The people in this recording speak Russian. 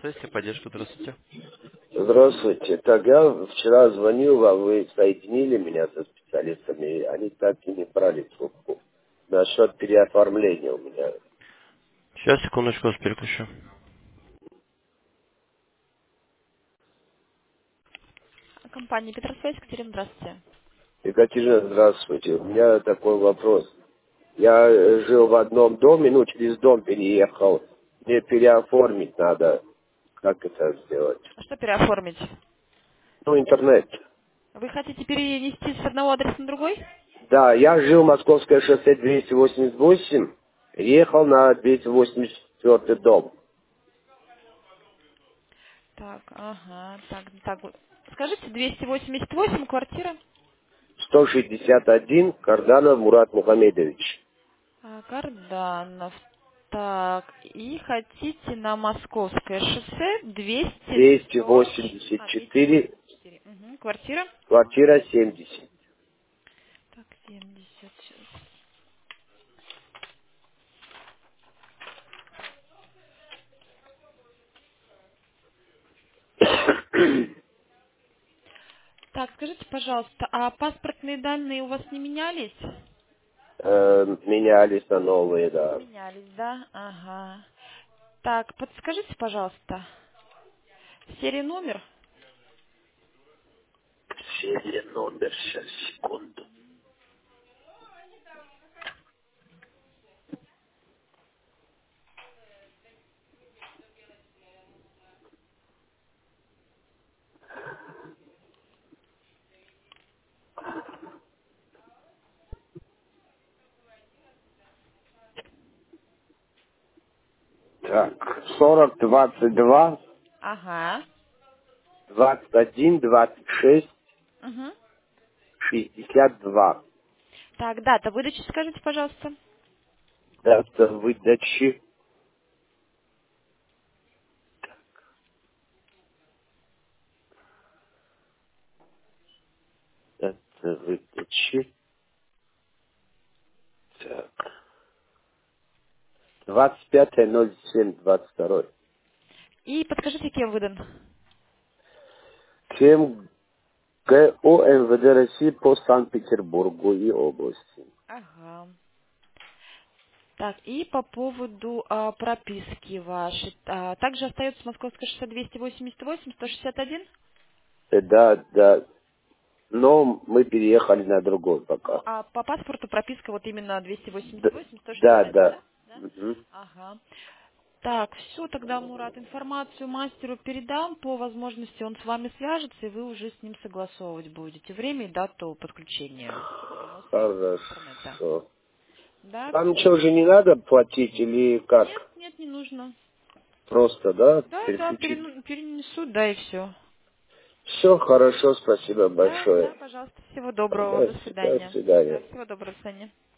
Российская поддержка, здравствуйте. Здравствуйте. Так, я вчера звонил вам, вы соединили меня со специалистами, они так и не брали трубку. Насчет переоформления у меня. Сейчас, секундочку, вас переключу. Компания Петросвязь, Екатерина, здравствуйте. Екатерина, здравствуйте. У меня такой вопрос. Я жил в одном доме, через дом переехал. Мне переоформить надо. Как это сделать? А что переоформить? Интернет. Вы хотите перенести с одного адреса на другой? Да, я жил Московское шоссе 288, переехал на 284 дом. Так, ага, так. Скажите, 288, квартира? 161, Карданов Мурат Мухамедович. Карданов. Так, и хотите на Московское шоссе 284, 284. Угу. Квартира? квартира 70. Так, 70. Так, скажите, пожалуйста, а паспортные данные у вас не менялись? Менялись на новые, да. Менялись, да? Ага. Так, подскажите, пожалуйста, серия номер? Серия номер, сейчас, секунду. Так, 40, 22, Ага. 21, 26, Угу. 62. Так, дата выдачи скажите, пожалуйста. Дата выдачи. Дата выдачи. Так. 25.07.22. И подскажите, кем выдан? Кем ГО МВД России по Санкт-Петербургу и области. Ага. Так, и по поводу прописки вашей. Также остается Московское шоссе 288, 161? Да, да. Но мы переехали на другой Ну, пока. а по паспорту прописка вот именно Д- 288, Да, 161, да. да? Да? Мгм. Ага. Так, все, тогда, Мурат, информацию мастеру передам. По возможности он с вами свяжется, и вы уже с ним согласовывать будете время и дату подключения переноса интернета. Хорошо. Да? Там ничего же не надо платить или как? Нет, нет, не нужно. Просто, да, Да, да, переключить? перенесут, да, и все. Все хорошо, спасибо Да, большое. да, пожалуйста. Всего доброго. До До до свидания. Да, свидания. всего доброго. До свидания.